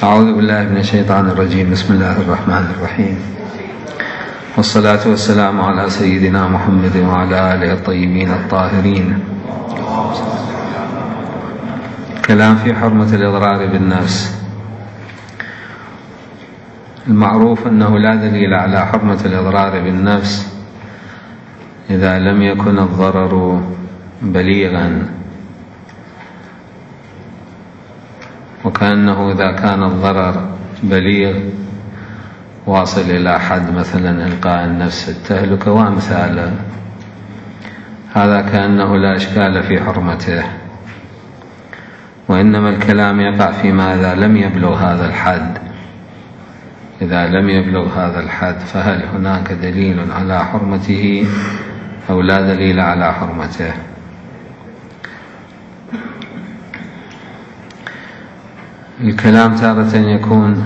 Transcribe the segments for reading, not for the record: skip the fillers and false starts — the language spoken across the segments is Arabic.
أعوذ بالله من الشيطان الرجيم. بسم الله الرحمن الرحيم، والصلاة والسلام على سيدنا محمد وعلى آله الطيبين الطاهرين. كلام في حرمة الإضرار بالنفس. المعروف أنه لا دليل على حرمة الإضرار بالنفس إذا لم يكن الضرر بليغا، وكأنه إذا كان الضرر بليغ واصل إلى حد مثلا إلقاء النفس في التهلكة وأمثاله، هذا كأنه لا إشكال في حرمته. وإنما الكلام يقع فيما إذا لم يبلغ هذا الحد. إذا لم يبلغ هذا الحد فهل هناك دليل على حرمته أو لا دليل على حرمته؟ الكلام تارة يكون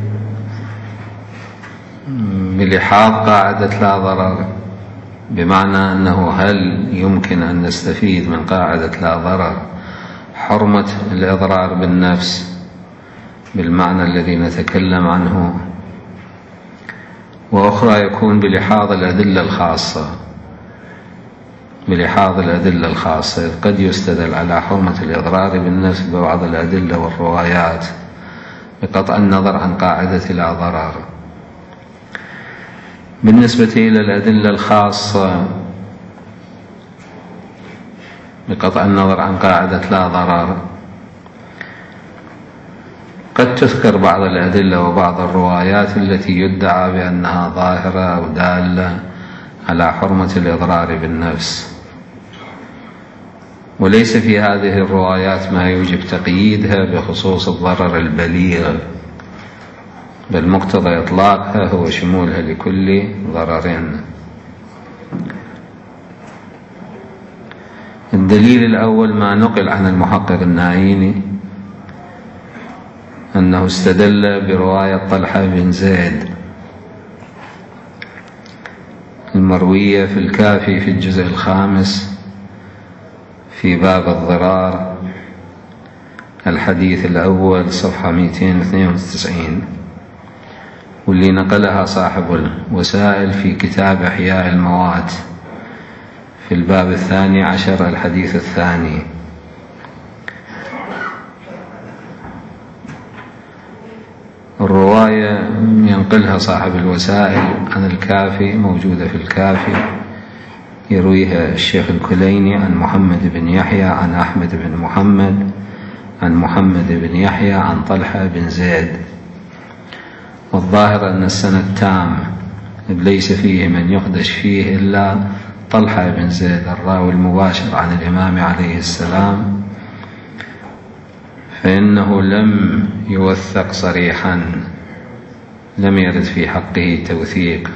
بلحاظ قاعدة لا ضرر، بمعنى أنه هل يمكن أن نستفيد من قاعدة لا ضرر حرمة الإضرار بالنفس بالمعنى الذي نتكلم عنه، وأخرى يكون بلحاظ الأدلة الخاصة. بلحاظ الأدلة الخاصة قد يستدل على حرمة الإضرار بالنفس ببعض الأدلة والروايات بقطع النظر عن قاعدة لا ضرر. بالنسبة إلى الأدلة الخاصة بقطع النظر عن قاعدة لا ضرر قد تذكر بعض الأدلة وبعض الروايات التي يدعى بأنها ظاهرة أو دالة على حرمة الإضرار بالنفس، وليس في هذه الروايات ما يوجب تقييدها بخصوص الضرر البليغ، بل مقتضى إطلاقها هو شمولها لكل ضرر. الدليل الأول ما نقل عن المحقق النعيني أنه استدل برواية طلحة بن زيد المروية في الكافي في الجزء الخامس في باب الضرار، الحديث الأول صفحة 292، واللي نقلها صاحب الوسائل في كتاب إحياء الموات في الباب 12 الحديث الثاني. الرواية ينقلها صاحب الوسائل عن الكافي، موجودة في الكافي، يرويها الشيخ الكليني عن محمد بن يحيى عن أحمد بن محمد عن محمد بن يحيى عن طلحة بن زيد. والظاهر أن السند تام، ليس فيه من يخدش فيه إلا طلحة بن زيد الراوي المباشر عن الإمام عليه السلام، فإنه لم يوثق صريحا، لم يرد في حقه توثيق.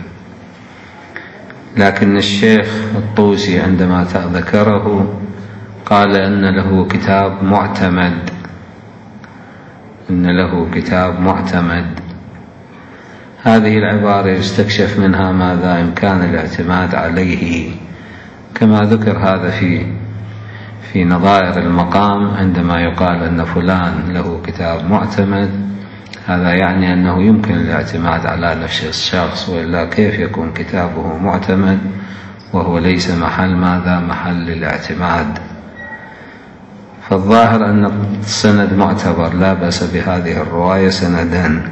لكن الشيخ الطوسي عندما ذكره قال أن له كتاب معتمد، إن له كتاب معتمد. هذه العبارة يستكشف منها ماذا إمكان الاعتماد عليه، كما ذكر هذا في نظائر المقام عندما يقال أن فلان له كتاب معتمد، هذا يعني أنه يمكن الاعتماد على نفس الشخص، وإلا كيف يكون كتابه معتمد وهو ليس محل ماذا؟ محل الاعتماد. فالظاهر أن السند معتبر، لا بأس بهذه الرواية سندا.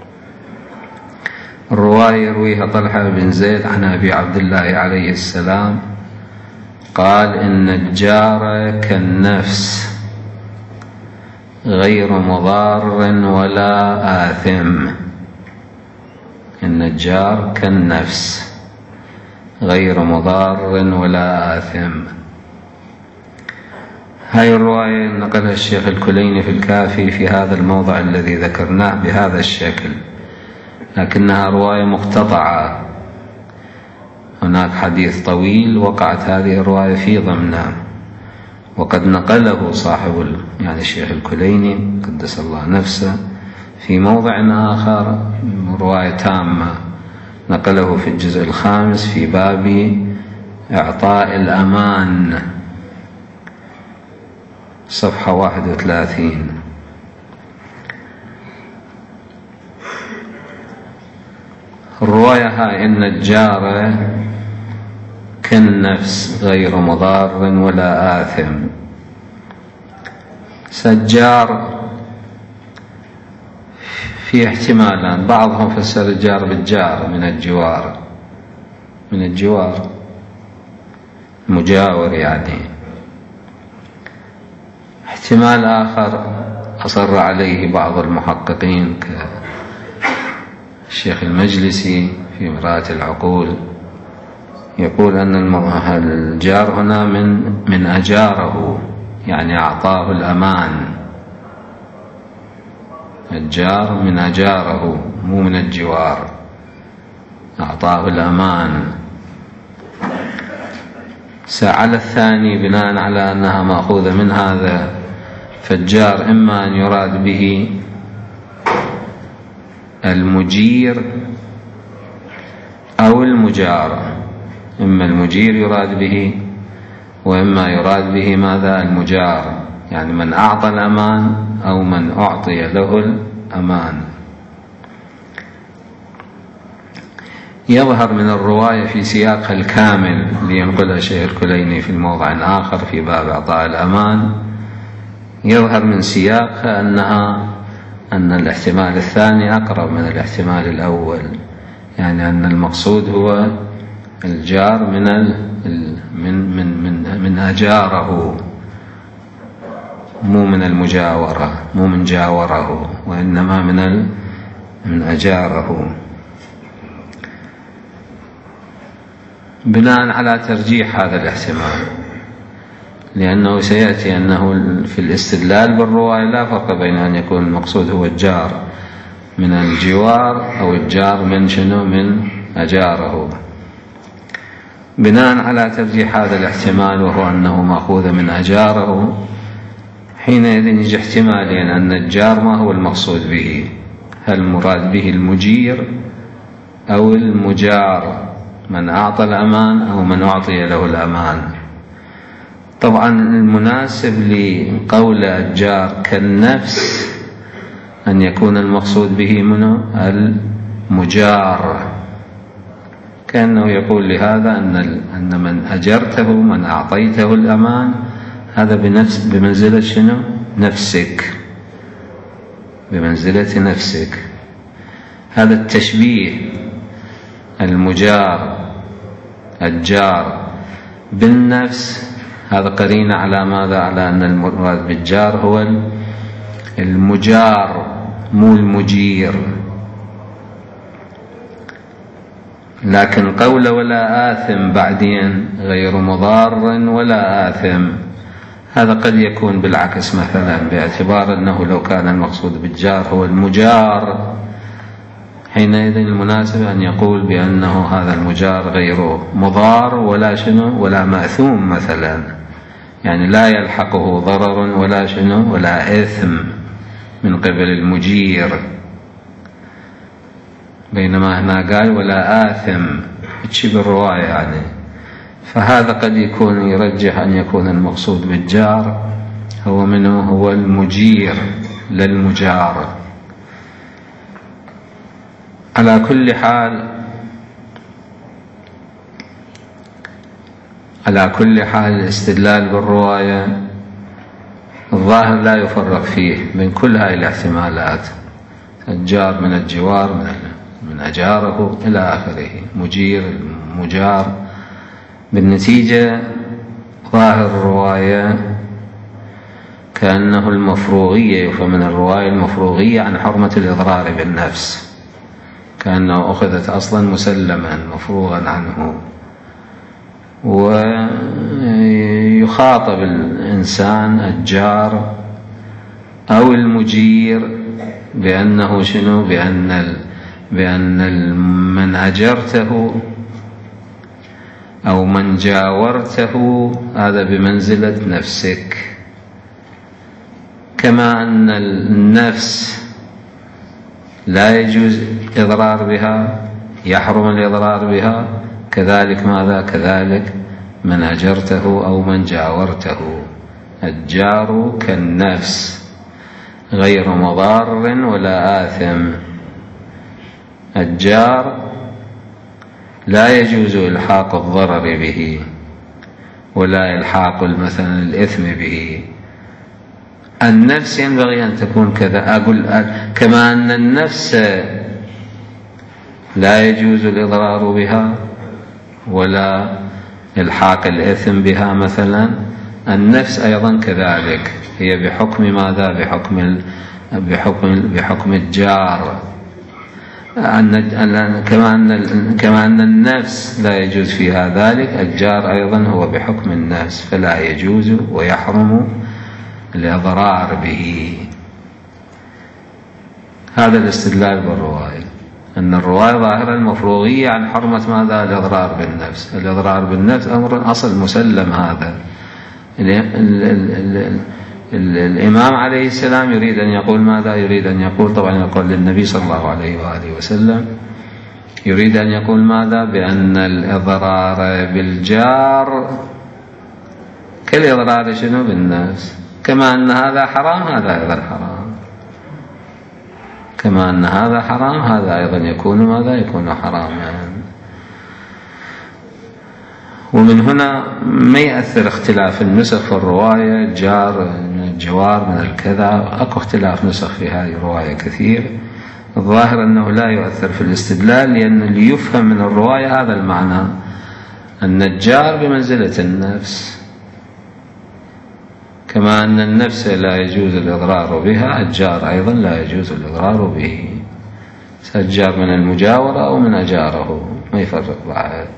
الرواية يرويها طلحة بن زيد عن أبي عبد الله عليه السلام قال: إن الجار كالنفس غير مضار ولا آثم. إن الجار كالنفس غير مضار ولا آثم. هاي الرواية نقلها الشيخ الكليني في الكافي في هذا الموضع الذي ذكرناه بهذا الشكل، لكنها رواية مقتطعة. هناك حديث طويل وقعت هذه الرواية في ضمنه، وقد نقله صاحب يعني الشيخ الكليني قدس الله نفسه في موضع آخر رواية تامة، نقله في الجزء الخامس في باب إعطاء الأمان صفحة 31. الرواية هاي إن الجار كالنفس غير مضار ولا آثم. الجار في احتمالان، بعضهم فسر الجار بالجار من الجوار، من الجوار مجاور يعني. احتمال آخر أصر عليه بعض المحققين كالشيخ المجلسي في مرآة العقول، يقول أن الجار هنا من أجاره، يعني أعطاه الأمان. الجار من أجاره مو من الجوار، أعطاه الأمان. على الثاني بناء على أنها مأخوذة من هذا، فالجار إما أن يراد به المجير أو المجار، إما المجير يراد به وإما يراد به ماذا؟ المجار، يعني من أعطى الأمان أو من أعطي له الأمان. يظهر من الرواية في سياقها الكامل لينقلها شيخ الكليني في الموضع آخر في باب إعطاء الأمان، يظهر من سياقها أن الاحتمال الثاني أقرب من الاحتمال الأول، يعني أن المقصود هو الجار من أجاره، مو من المجاورة، مو من جاوره، وإنما من أجاره، بناء على ترجيح هذا الاحتمال. لأنه سيأتي أنه في الاستدلال بالرواية لا فرق بين أن يكون المقصود هو الجار من الجوار أو الجار من شنو؟ من أجاره. بناء على ترجيح هذا الاحتمال وهو أنه مأخوذ من أجاره، حينئذ يجي احتمالين أن الجار ما هو المقصود به، هل مراد به المجير أو المجار، من أعطى الأمان أو من أعطي له الأمان. طبعا المناسب لقول الجار كالنفس أن يكون المقصود به منه المجار، كأنه يقول لهذا أن من أجرته، من أعطيته الأمان، هذا بمنزلة شنو؟ نفسك، بمنزلة نفسك. هذا التشبيه المجار الجار بالنفس هذا قرينة على ماذا؟ على أن المراد بالجار هو المجار مو المجير. لكن قول ولا آثم بعدين غير مضار ولا آثم، هذا قد يكون بالعكس مثلا، باعتبار أنه لو كان المقصود بالجار هو المجار، حينئذ المناسب أن يقول بأنه هذا المجار غير مضار ولا شنو؟ ولا مأثوم مثلا، يعني لا يلحقه ضرر ولا شنو؟ ولا إثم من قبل المجير. بينما هنا قال ولا آثم، تشي بالرواية يعني. فهذا قد يكون يرجح أن يكون المقصود بالجار هو منه هو المجير للمجار. على كل حال الاستدلال بالرواية الظاهر لا يفرق فيه بين كل هاي الاحتمالات، الجار من الجوار من أجاره إلى آخره، مجير مجار. بالنتيجة ظاهر الرواية كأنه المفروغية، فمن الرواية المفروغية عن حرمة الإضرار بالنفس، كأنه أخذت أصلا مسلما مفروغا عنه. ويخاطب الإنسان الجار أو المجير بأنه شنو؟ بأن من أجرته أو من جاورته هذا بمنزلة نفسك، كما أن النفس لا يجوز إضرار بها، يحرم الإضرار بها، كذلك ماذا؟ كذلك من أجرته أو من جاورته. الجار كالنفس غير مضار ولا آثم. الجار لا يجوز إلحاق الضرر به ولا إلحاق مثلا الإثم به. النفس ينبغي أن تكون كذا. أقول كما أن النفس لا يجوز الإضرار بها ولا إلحاق الإثم بها مثلا، النفس أيضا كذلك، هي بحكم ماذا؟ بحكم الجار. كما أن النفس لا يجوز فيها ذلك، الجار أيضا هو بحكم النفس، فلا يجوز ويحرم الإضرار به. هذا الاستدلال بالرواية، أن الرواية ظاهرة المفروغية عن حرمة ماذا؟ الإضرار بالنفس. الإضرار بالنفس أمر أصل مسلم. هذا الإمام عليه السلام يريد أن يقول ماذا؟ يريد أن يقول، طبعا يقول للنبي صلى الله عليه وآله وسلم، يريد أن يقول ماذا؟ بأن الإضرار بالجار كالإضرار شنو؟ بالنفس. كما أن هذا حرام هذا أيضا حرام، كما أن هذا حرام هذا أيضا يكون ماذا؟ يكون حراما. ومن هنا ما يأثر اختلاف النسخ في الرواية، الجار من الجوار من الكذا، أكو اختلاف نسخ في هذه الرواية كثير. الظاهر أنه لا يؤثر في الاستدلال، لأن اللي يفهم من الرواية هذا المعنى، أن الجار بمنزلة النفس، كما أن النفس لا يجوز الإضرار بها، الجار أيضا لا يجوز الإضرار به، الجار من المجاورة أو من أجاره، ما يفرق بعد.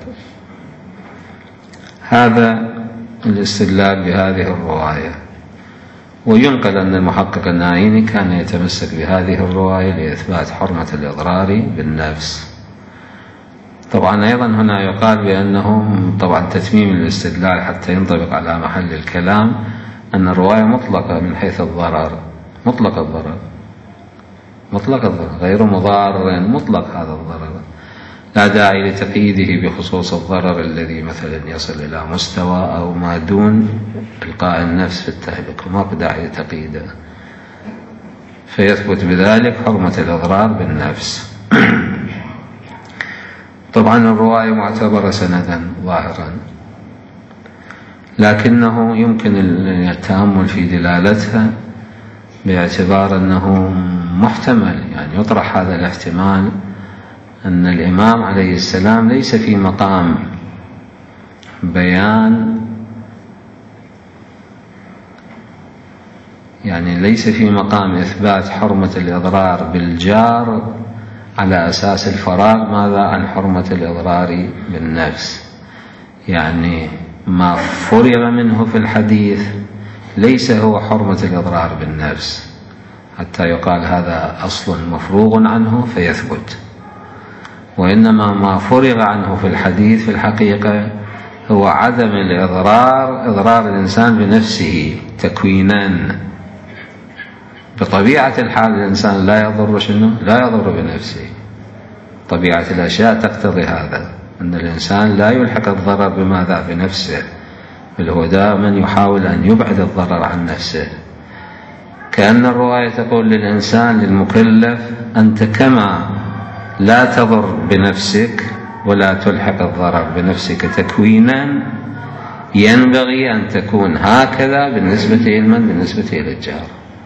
هذا الاستدلال بهذه الرواية. وينقل أن المحقق النعيمي كان يتمسك بهذه الرواية لإثبات حرمة الإضرار بالنفس. طبعا أيضا هنا يقال بأنه طبعا تتميم الاستدلال حتى ينطبق على محل الكلام، أن الرواية مطلقة من حيث الضرر، مطلق الضرر، مطلق الضرر غير مضار، مطلق هذا الضرر، لا داعي لتقييده بخصوص الضرر الذي مثلا يصل إلى مستوى أو ما دون إلقاء النفس في التهلكة، ما داعي لتقييده، فيثبت بذلك حرمة الإضرار بالنفس. طبعا الرواية معتبرة سندا ظاهرا، لكنه يمكن التأمل في دلالتها باعتبار أنه محتمل، يعني يطرح هذا الاحتمال أن الإمام عليه السلام ليس في مقام بيان، يعني ليس في مقام إثبات حرمة الإضرار بالجار على أساس الفراغ ماذا؟ عن حرمة الإضرار بالنفس. يعني ما فرغ منه في الحديث ليس هو حرمة الإضرار بالنفس حتى يقال هذا أصل مفروغ عنه فيثبت، وإنما ما فرغ عنه في الحديث في الحقيقة هو عدم الإضرار، إضرار الإنسان بنفسه تكوينا. بطبيعة الحال الإنسان لا يضر شنو؟ لا يضر بنفسه، طبيعة الأشياء تقتضي هذا، أن الإنسان لا يلحق الضرر بماذا؟ بنفسه، بل هو دائما يحاول أن يبعد الضرر عن نفسه. كأن الرواية تقول للإنسان للمكلف أنت كما لا تضر بنفسك ولا تلحق الضرر بنفسك تكوينا، ينبغي أن تكون هكذا بالنسبة إلى من؟ بالنسبة إلى الجار.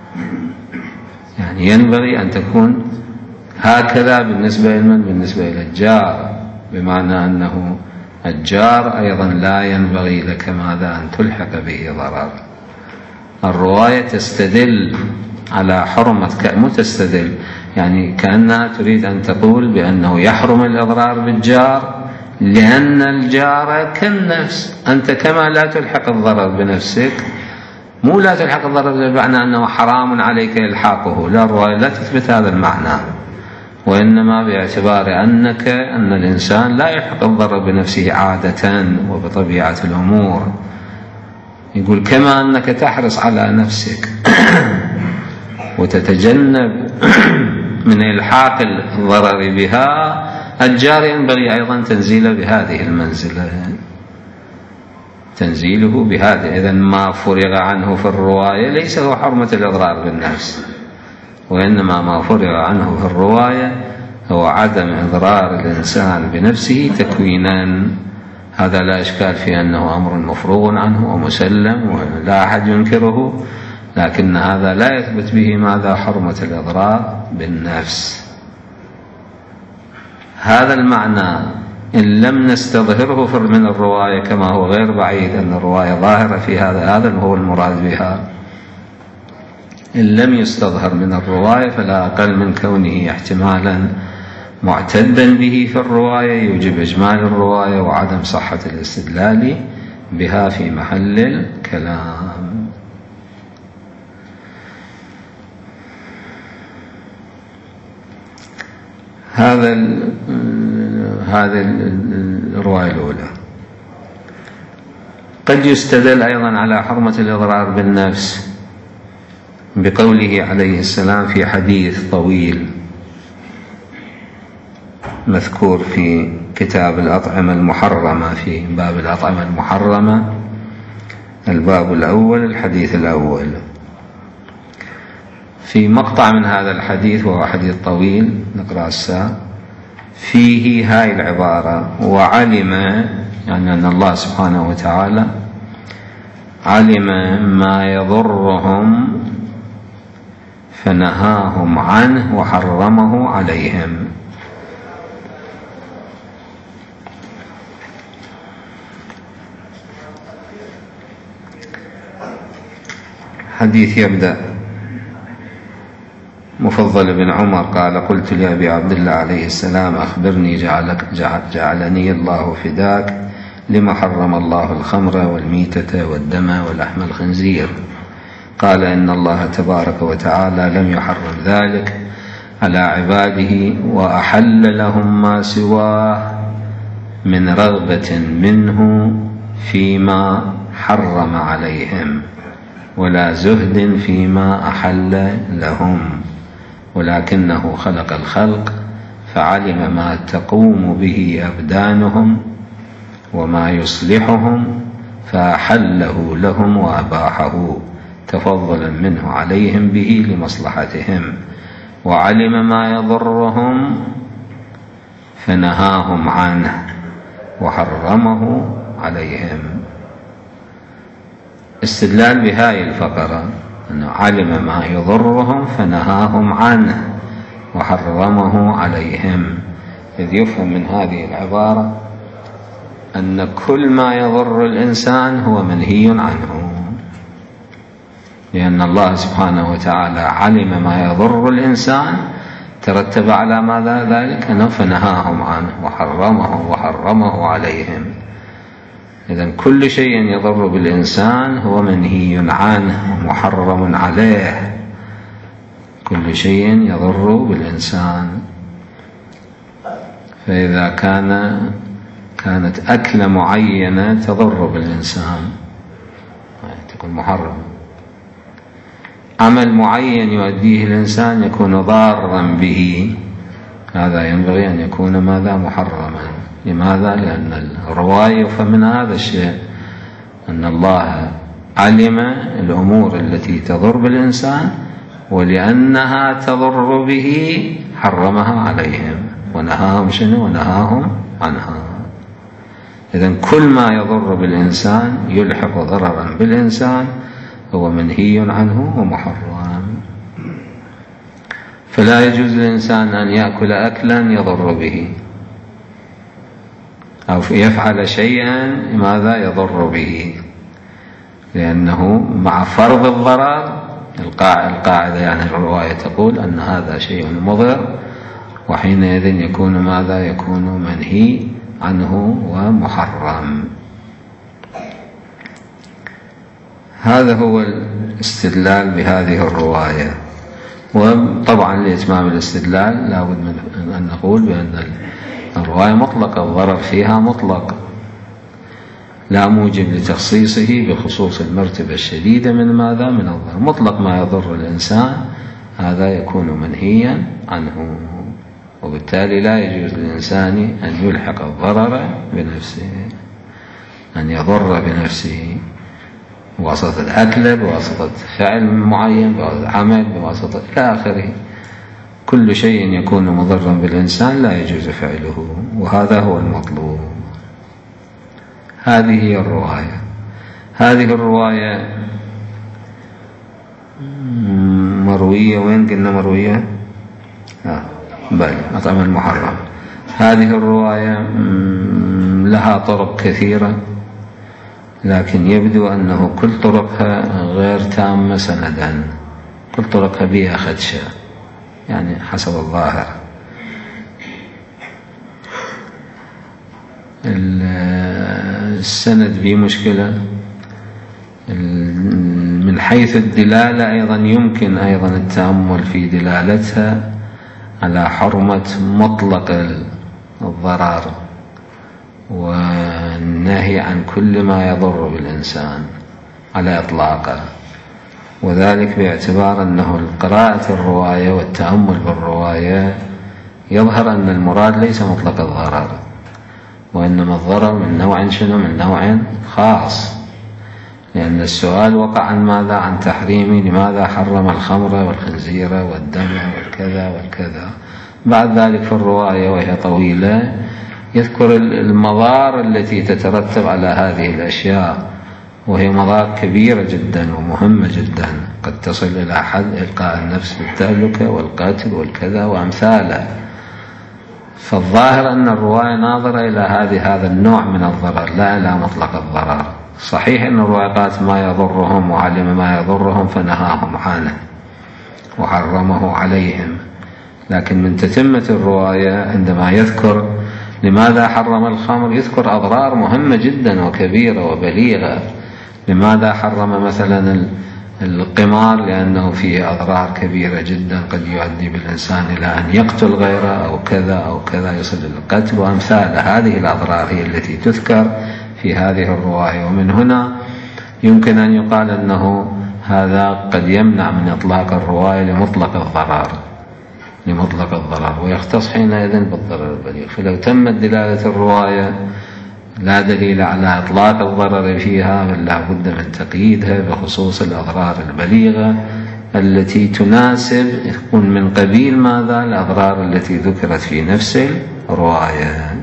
يعني ينبغي أن تكون هكذا بالنسبة إلى من؟ بالنسبة إلى الجار، بمعنى أنه الجار أيضا لا ينبغي لك ماذا؟ أن تلحق به ضرر. الرواية تستدل على حرمة، متستدل يعني كأنها تريد أن تقول بأنه يحرم الإضرار بالجار لأن الجار كالنفس، أنت كما لا تلحق الضرر بنفسك، مو لا تلحق الضرر بمعنى أنه حرام عليك إلحاقه، لا، الرواية لا تثبت هذا المعنى، وإنما باعتبار أن الإنسان لا يلحق الضرر بنفسه عادة وبطبيعة الأمور. يقول كما أنك تحرص على نفسك وتتجنب من إلحاق الضرر بها، الجار ينبغي أيضا تنزيله بهذه المنزلة، تنزيله بهذا. إذن ما فرغ عنه في الرواية ليس هو حرمة الإضرار بالنفس، وإنما ما فرغ عنه في الرواية هو عدم إضرار الإنسان بنفسه تكوينا، هذا لا إشكال في أنه أمر مفروغ عنه ومسلم ولا أحد ينكره، لكن هذا لا يثبت به ماذا؟ حرمة الإضرار بالنفس. هذا المعنى إن لم نستظهره من الرواية، كما هو غير بعيد أن الرواية ظاهرة في هذا هو المراد بها، إن لم يستظهر من الرواية فلا أقل من كونه احتمالا معتدا به في الرواية يوجب إجمال الرواية وعدم صحة الاستدلال بها في محل الكلام. هذه الرواية الأولى. قد يستدل أيضا على حرمة الإضرار بالنفس بقوله عليه السلام في حديث طويل مذكور في كتاب الأطعمة المحرمة، في باب الأطعمة المحرمة، الباب الأول الحديث الأول. في مقطع من هذا الحديث، وهو حديث طويل نقرأ الساعة، فيه هاي العبارة: وعلم، يعني أن الله سبحانه وتعالى علم ما يضرهم فنهاهم عنه وحرمه عليهم. حديث يبدأ: مفضل بن عمر قال: قلت لأبي عبد الله عليه السلام أخبرني جعلني الله فداك لما حرم الله الخمر والميتة والدم ولحم الخنزير؟ قال: إن الله تبارك وتعالى لم يحرم ذلك على عباده وأحل لهم ما سواه من رغبة منه فيما حرم عليهم، ولا زهد فيما أحل لهم، ولكنه خلق الخلق فعلم ما تقوم به أبدانهم وما يصلحهم فأحله لهم وأباحه تفضلا منه عليهم به لمصلحتهم، وعلم ما يضرهم فنهاهم عنه وحرمه عليهم. استدلال بهذه الفقرة أنه علم ما يضرهم فنهاهم عنه وحرمه عليهم، إذ يفهم من هذه العبارة أن كل ما يضر الإنسان هو منهي عنه، لأن الله سبحانه وتعالى علم ما يضر الإنسان، ترتب على ماذا ذلك؟ أنه فنهاهم عنه وحرمه عليهم. إذن كل شيء يضر بالإنسان هو منهي عنه ومحرم عليه، كل شيء يضر بالإنسان. فإذا كانت أكلة معينة تضر بالإنسان تكون محرم، عمل معين يؤديه الإنسان يكون ضارا به، هذا ينبغي أن يكون ماذا؟ محرما. لماذا؟ لأن الرواية يفهم من هذا الشيء أن الله علم الأمور التي تضر بالإنسان، ولأنها تضر به حرمها عليهم ونهاهم شنو؟ ونهاهم عنها. إذن كل ما يضر بالإنسان يلحق ضررا بالإنسان هو منهي عنه ومحرم. فلا يجوز للإنسان أن يأكل أكلا يضر به، أو يفعل شيئا ماذا؟ يضر به، لأنه مع فرض الضرر، القاعدة يعني الرواية تقول أن هذا شيء مضر، وحينئذ يكون ماذا؟ يكون منهي عنه ومحرم. هذا هو الاستدلال بهذه الرواية. وطبعا لإتمام الاستدلال لابد من أن نقول بأن الرواية مطلقة، الضرر فيها مطلق، لا موجب لتخصيصه بخصوص المرتبة الشديدة من ماذا؟ من الضرر. مطلق ما يضر الإنسان هذا يكون منهيا عنه، وبالتالي لا يجوز للإنسان أن يلحق الضرر بنفسه، أن يضر بنفسه بواسطة الأكل، بواسطة فعل معين، بواسطة عمل، بواسطة إلى آخره. كل شيء يكون مضرا بالإنسان لا يجوز فعله، وهذا هو المطلوب. هذه هي الرواية. هذه الرواية مروية، وين قلنا مروية؟ بل أطعمة المحرم. هذه الرواية لها طرق كثيرة، لكن يبدو أنه كل طرقها غير تامة سندا، كل طرقها بها خدشة، يعني حسب الظاهر. السند به مشكلة. من حيث الدلالة أيضا يمكن أيضا التأمل في دلالتها على حرمة مطلق الضرر والنهي عن كل ما يضر بالإنسان على إطلاقه، وذلك باعتبار أنه قراءة الرواية والتأمل بالرواية يظهر أن المراد ليس مطلق الضرر، وإنما الضرر من نوع شنو؟ من نوع خاص، لأن السؤال وقع عن ماذا؟ عن تحريم لماذا حرم الخمر والخنزير والدم والكذا والكذا. بعد ذلك في الرواية وهي طويلة يذكر المضار التي تترتب على هذه الأشياء، وهي مضار كبيرة جدا ومهمة جدا، قد تصل إلى حد إلقاء النفس بالتهلكة والقتل والكذا وأمثاله. فالظاهر أن الرواية ناظرة إلى هذا النوع من الضرر، لا إلى مطلق الضرر. صحيح أن الرواية قالت ما يضرهم وعلم ما يضرهم فنهاهم عنه وحرمه عليهم، لكن من تتمة الرواية عندما يذكر لماذا حرم الخمر يذكر أضرار مهمة جدا وكبيرة وبليغة. لماذا حرم مثلا القمار؟ لأنه فيه أضرار كبيرة جدا، قد يؤدي بالإنسان إلى أن يقتل غيره أو كذا أو كذا، يصل إلى القتل وأمثال. هذه الأضرار هي التي تذكر في هذه الرواية، ومن هنا يمكن أن يقال أنه هذا قد يمنع من إطلاق الرواية لمطلق الضرر، ويختص حينئذ بالضرر البليغ. فلو تمت دلالة الرواية لا دليل على إطلاق الضرر فيها، بل لا بد من تقييدها بخصوص الأضرار البليغة التي تناسب، يكون من قبيل ماذا؟ الأضرار التي ذكرت في نفس الرواية.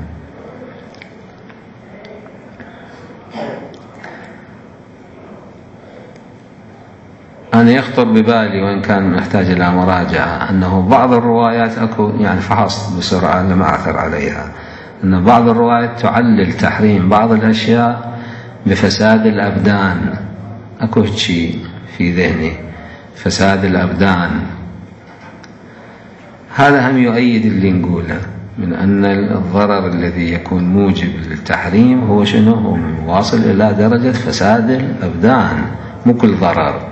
أنا يخطر ببالي، وإن كان محتاج إلى مراجعة، أنه بعض الروايات يعني فحصت بسرعة لم أعثر عليها، أن بعض الروايات تعلل تحريم بعض الأشياء بفساد الأبدان. أكو شيء في ذهني، فساد الأبدان. هذا هم يؤيد اللي نقوله من أن الضرر الذي يكون موجب للتحريم هو شنو؟ هو واصل إلى درجة فساد الأبدان، مو كل ضرر.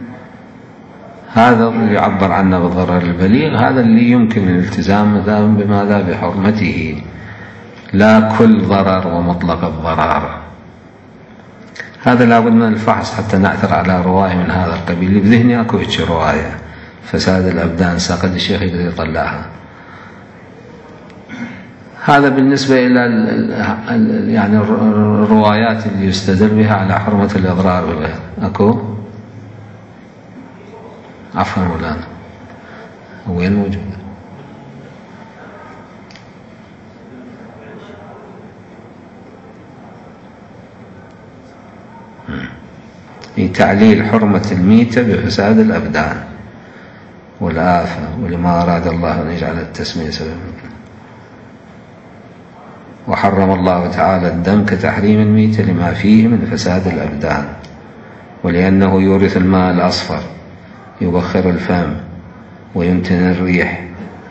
هذا اللي يعبر عنه بالضرر البليغ، هذا اللي يمكن الالتزام بماذا؟ بحرمته، لا كل ضرر ومطلق الضرر. هذا لابد من الفحص حتى نعثر على رواية من هذا القبيل. اللي بذهني أكو هيك رواية فساد الأبدان، ساقد الشيخ يقدر يطلعها. هذا بالنسبة إلى يعني الروايات اللي يستدل بها على حرمة الإضرار بالغير. أكو عفوا مولانا، وين موجود؟ في تعليل حرمة الميتة بفساد الأبدان والآفة، ولما أراد الله أن يجعل التسمية سببا. وحرم الله تعالى الدم كتحريم الميتة لما فيه من فساد الأبدان، ولأنه يورث الماء الأصفر، يبخر الفم وينتن الريح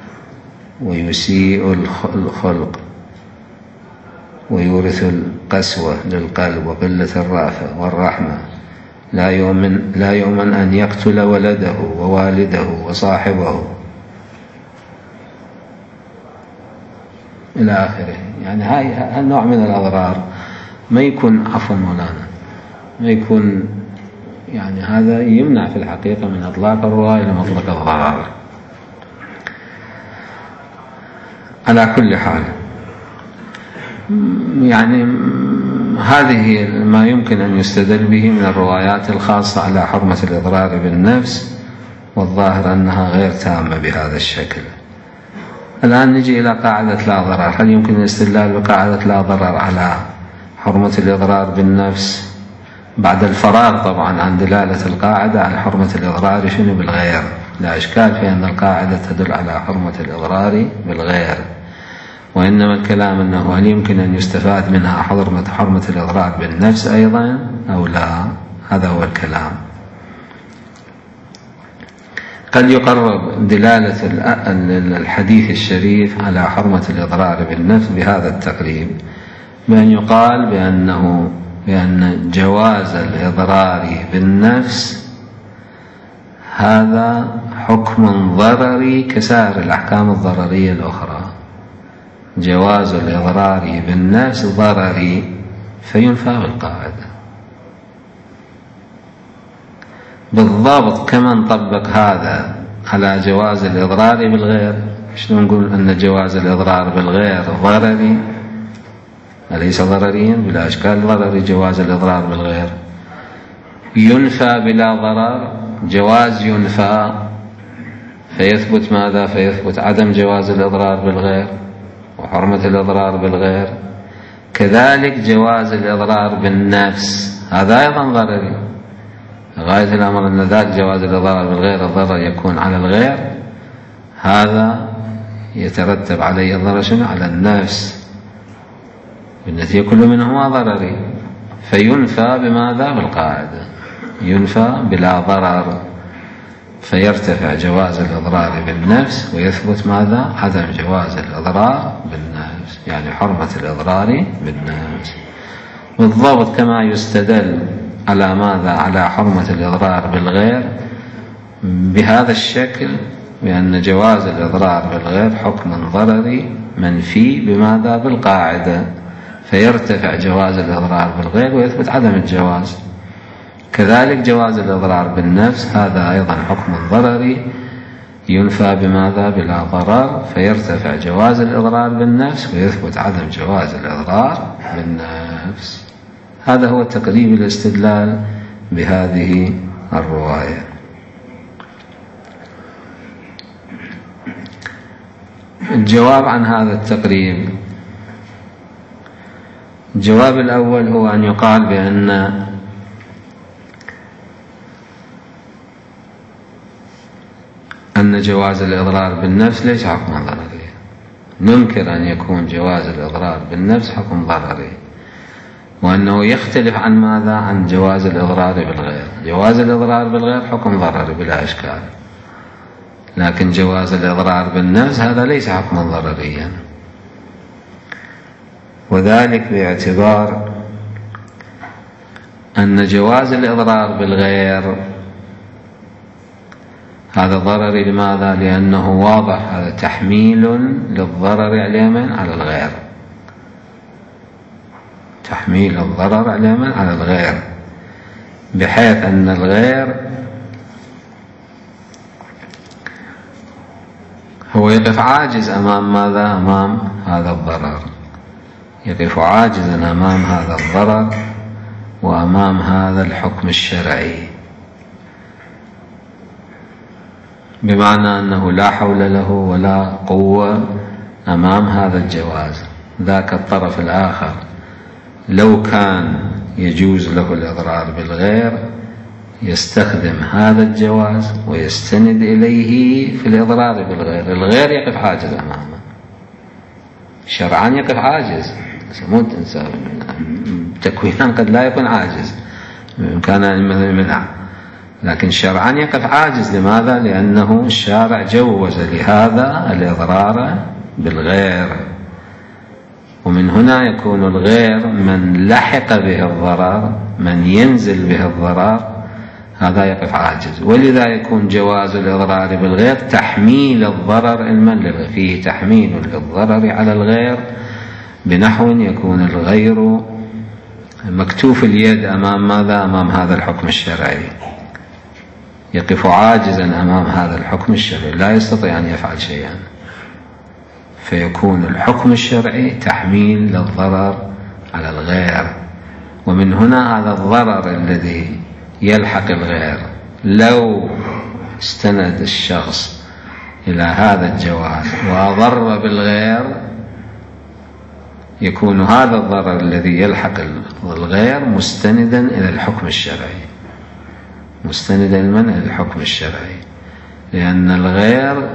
ويسيء الخلق ويورث القسوة للقلب وقلة الرأفة والرحمة. لا يؤمن أن يقتل ولده ووالده وصاحبه إلى آخره. يعني هاي النوع من الأضرار ما يكون، عفوا مولانا، ما يكون، يعني هذا يمنع في الحقيقة من إطلاق الرواية لمطلق الضرر. على كل حال يعني هذه ما يمكن أن يستدل به من الروايات الخاصة على حرمة الإضرار بالنفس، والظاهر أنها غير تامة بهذا الشكل. الآن نجي إلى قاعدة لا ضرر. هل يمكن الاستدلال بقاعدة لا ضرر على حرمة الإضرار بالنفس بعد الفراغ طبعا عن دلالة القاعدة على حرمة الإضرار شنو بالغير؟ لا إشكال في أن القاعدة تدل على حرمة الإضرار بالغير، وإنما الكلام أنه هل يمكن أن يستفاد منها حرمة الإضرار بالنفس أيضا أو لا؟ هذا هو الكلام. قد يقرب دلالة الحديث الشريف على حرمة الإضرار بالنفس بهذا التقريب، بأن يقال بأن جواز الإضرار بالنفس هذا حكم ضرري كسائر الأحكام الضررية الأخرى. جواز الإضرار بالنفس ضرري فينفى بالقاعدة بالضبط كما نطبق هذا على جواز الإضرار بالغير. شنو نقول أن جواز الإضرار بالغير ضرري أليس ضرريا؟ بلا أشكال ضرري جواز الإضرار بالغير. ينفى بلا ضرر جواز ينفى فيثبت ماذا؟ فيثبت عدم جواز الإضرار بالغير وحرمة الإضرار بالغير. كذلك جواز الإضرار بالنفس هذا أيضا ضرري. غاية الأمر أن ذات جواز الإضرار بالغير الضرر يكون على الغير، هذا يترتب عليه الضرر شنو؟ على النفس، بالنتيجة كل منهما ضرري فينفى بماذا؟ بالقاعدة ينفى بلا ضرر فيرتفع جواز الإضرار بالنفس ويثبت ماذا؟ عدم جواز الإضرار بالنفس، يعني حرمة الإضرار بالنفس. بالضبط كما يستدل على ماذا؟ على حرمة الإضرار بالغير بهذا الشكل، بأن جواز الإضرار بالغير حكم ضرري منفي بماذا؟ بالقاعدة فيرتفع جواز الإضرار بالغير ويثبت عدم الجواز. كذلك جواز الإضرار بالنفس هذا أيضا حكم ضرري ينفى بماذا؟ بلا ضرر فيرتفع جواز الإضرار بالنفس ويثبت عدم جواز الإضرار بالنفس. هذا هو تقريب الاستدلال بهذه الرواية. الجواب عن هذا التقريب، الجواب الأول هو أن يقال أن جواز الإضرار بالنفس ليس حكما ضرريا. ننكر أن يكون جواز الإضرار بالنفس حكم ضرري، وأنه يختلف عن ماذا؟ عن جواز الإضرار بالغير. جواز الإضرار بالغير حكم ضرري بلا إشكال، لكن جواز الإضرار بالنفس هذا ليس حكما ضرريا، وذلك باعتبار أن جواز الإضرار بالغير هذا ضرري. لماذا؟ لأنه واضح هذا تحميل للضرر على الغير، تحميل الضرر على الغير، بحيث أن الغير هو يقف عاجز أمام ماذا؟ أمام هذا الضرر، يقف عاجزا أمام هذا الضرر وأمام هذا الحكم الشرعي، بمعنى أنه لا حول له ولا قوة أمام هذا الجواز. ذاك الطرف الآخر لو كان يجوز له الإضرار بالغير يستخدم هذا الجواز ويستند إليه في الإضرار بالغير. الغير يقف عاجز أمامه، شرعا يقف عاجز، تكوينا قد لا يكون عاجز بإمكانه المنع، لكن شرعا يقف عاجز. لماذا؟ لأنه الشارع جوز لهذا الإضرار بالغير، ومن هنا يكون الغير من لحق به الضرر، من ينزل به الضرر، هذا يقف عاجز. ولذا يكون جواز الإضرار بالغير تحميل الضرر المن فيه تحميل للضرر على الغير، بنحو يكون الغير مكتوف اليد أمام ماذا؟ أمام هذا الحكم الشرعي، يقف عاجزا أمام هذا الحكم الشرعي، لا يستطيع أن يفعل شيئا، فيكون الحكم الشرعي تحميل للضرر على الغير. ومن هنا هذا الضرر الذي يلحق الغير لو استند الشخص إلى هذا الجواز وأضر بالغير، يكون هذا الضرر الذي يلحق الغير مستندا إلى الحكم الشرعي، مستندا إلى الحكم الشرعي، لأن الغير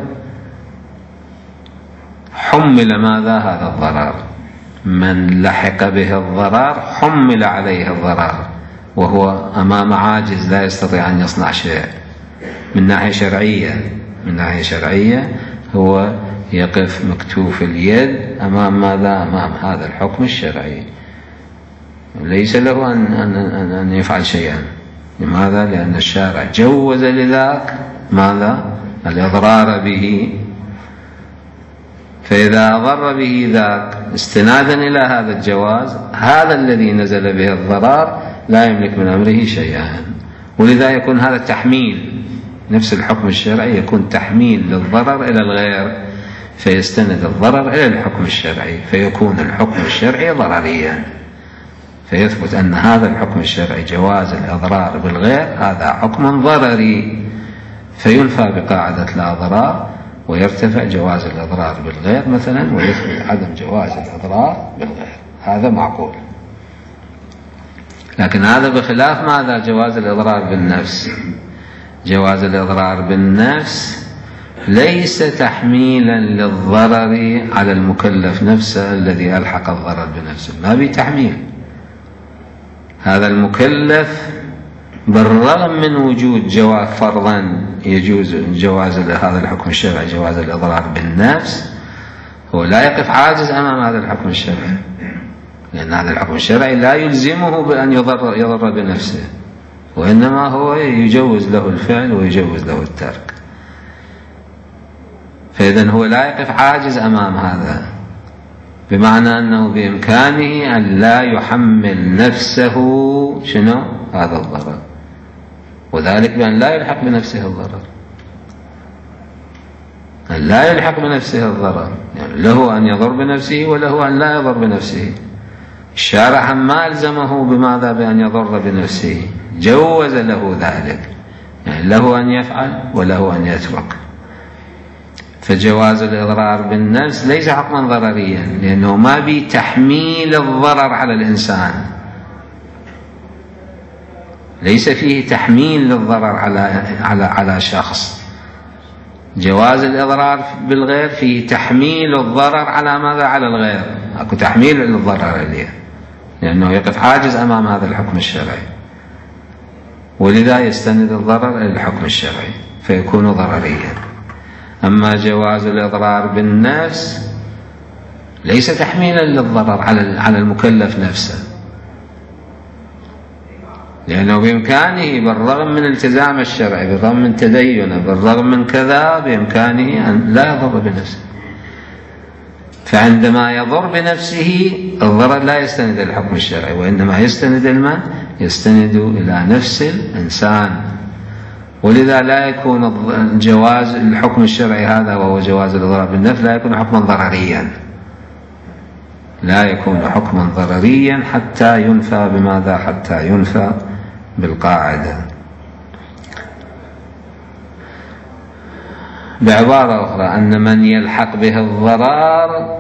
حمل ماذا؟ هذا الضرر. من لحق به الضرر حمل عليه الضرر، وهو أمام عاجز لا يستطيع أن يصنع شيء. من ناحية شرعية، من ناحية شرعية هو يقف مكتوف اليد أمام ماذا؟ أمام هذا الحكم الشرعي، ليس له أن يفعل شيئا. لماذا؟ لأن الشارع جوز لذاك ماذا؟ الإضرار به. فإذا أضر به ذاك استنادا إلى هذا الجواز، هذا الذي نزل به الضرر لا يملك من أمره شيئا، ولذا يكون هذا التحميل، نفس الحكم الشرعي يكون تحميل للضرر إلى الغير، فيستند الضرر إلى الحكم الشرعي، فيكون الحكم الشرعي ضرريا، فيثبت أن هذا الحكم الشرعي جواز الإضرار بالغير هذا حكم ضرري، فينفى بقاعدة لا ضرار، ويرتفع جواز الإضرار بالغير مثلا، ويثبت عدم جواز الإضرار بالغير. هذا معقول. لكن هذا بخلاف ماذا؟ جواز الإضرار بالنفس. جواز الإضرار بالنفس ليس تحميلا للضرر على المكلف نفسه الذي ألحق الضرر بنفسه، ما بتحميل. هذا المكلف بالرغم من وجود جواز فرضا يجوز جواز هذا الحكم الشرعي، جواز الإضرار بالنفس، هو لا يقف عاجز أمام هذا الحكم الشرعي، لأن هذا الحكم الشرعي لا يلزمه بأن يضر بنفسه، وإنما هو يجوز له الفعل ويجوز له الترك. فإذن هو لا يقف عاجز أمام هذا، بمعنى أنه بإمكانه أن لا يحمل نفسه شنو؟ هذا الضرر، وذلك بأن لا يلحق بنفسه الضرر، أن لا يلحق بنفسه الضرر، يعني له أن يضر بنفسه وله أن لا يضر بنفسه. الشارع ما ألزمه بماذا؟ بأن يضر بنفسه، جوز له ذلك، يعني له أن يفعل وله أن يترك. فجواز الإضرار بالنفس ليس حكما ضرريا، لأنه ما بتحميل الضرر على الإنسان، ليس فيه تحميل للضرر على شخص. جواز الإضرار بالغير فيه تحميل الضرر على ماذا؟ على الغير، أكو تحميل للضرر إليه، لأنه يقف عاجز أمام هذا الحكم الشرعي، ولذا يستند الضرر إلى الحكم الشرعي فيكون ضرريا. أما جواز الإضرار بالنفس ليس تحميلا للضرر على المكلف نفسه، لأنه بإمكانه بالرغم من التزام الشرع، بالرغم من تدينه، بالرغم من كذا، بإمكانه أن لا يضر بنفسه. فعندما يضر بنفسه الضرر لا يستند إلى الحكم الشرعي، وإنما يستند إلى يستند إلى نفس الإنسان. ولذا لا يكون جواز الحكم الشرعي هذا وهو جواز الإضرار بالنفس لا يكون حكما ضرريا، لا يكون حكما ضرريا حتى ينفى بماذا؟ حتى ينفى بالقاعدة. بعبارة أخرى أن من يلحق به الضرر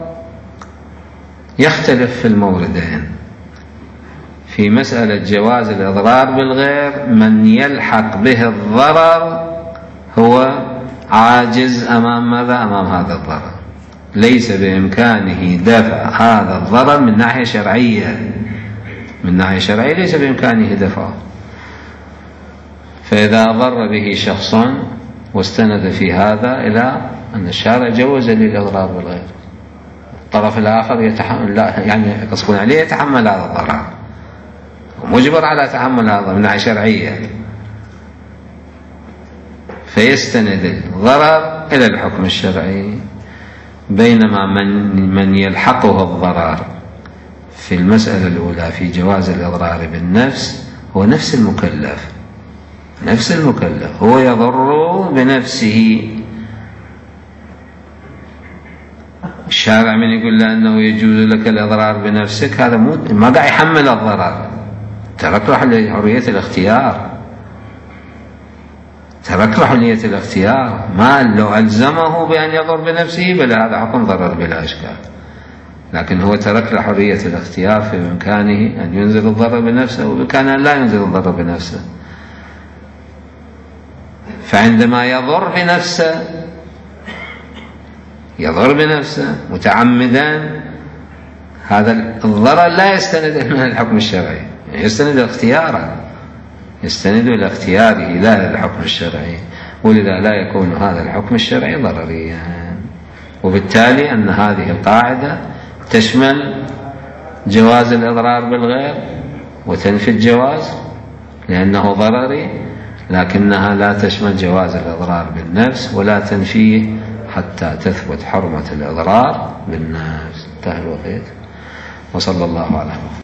يختلف في الموردين. في مسألة جواز الإضرار بالغير من يلحق به الضرر هو عاجز أمام ماذا؟ أمام هذا الضرر، ليس بإمكانه دفع هذا الضرر من ناحية شرعية، من ناحية شرعية ليس بإمكانه دفعه. فإذا ضر به شخص واستند في هذا إلى أن الشارع جوز للإضرار بالغير، الطرف الآخر يتحمل، لا يعني يقصون عليه يتحمل هذا الضرر ومجبر على تحمل هذا من ناحية شرعية، فيستند الضرر إلى الحكم الشرعي. بينما من يلحقه الضرر في المسألة الأولى في جواز الإضرار بالنفس هو نفس المكلف، نفس المكلف هو يضر بنفسه. الشارع من يقول له أنه يجوز لك الإضرار بنفسك، هذا ما قاعد يحمل الضرر، ترك له حرية الاختيار، ترك له حرية الاختيار، ما لو ألزمه بأن يضر بنفسه بلا هذا حكم ضرر بلا إشكال، لكن هو ترك له حرية الاختيار، في إمكانه أن ينزل الضرر بنفسه وبإمكانه أن لا ينزل الضرر بنفسه. فعندما يضر بنفسه متعمدا، هذا الضرر لا يستند إلى الحكم الشرعي، يستند إلى اختياره لا إلى الحكم الشرعي، ولذا لا يكون هذا الحكم الشرعي ضرريا. وبالتالي أن هذه القاعدة تشمل جواز الإضرار بالغير وتنفي الجواز لأنه ضرري، لكنها لا تشمل جواز الإضرار بالنفس ولا تنفيه حتى تثبت حرمة الإضرار بالنفس. انتهى الوقت، وصلى الله على محمد.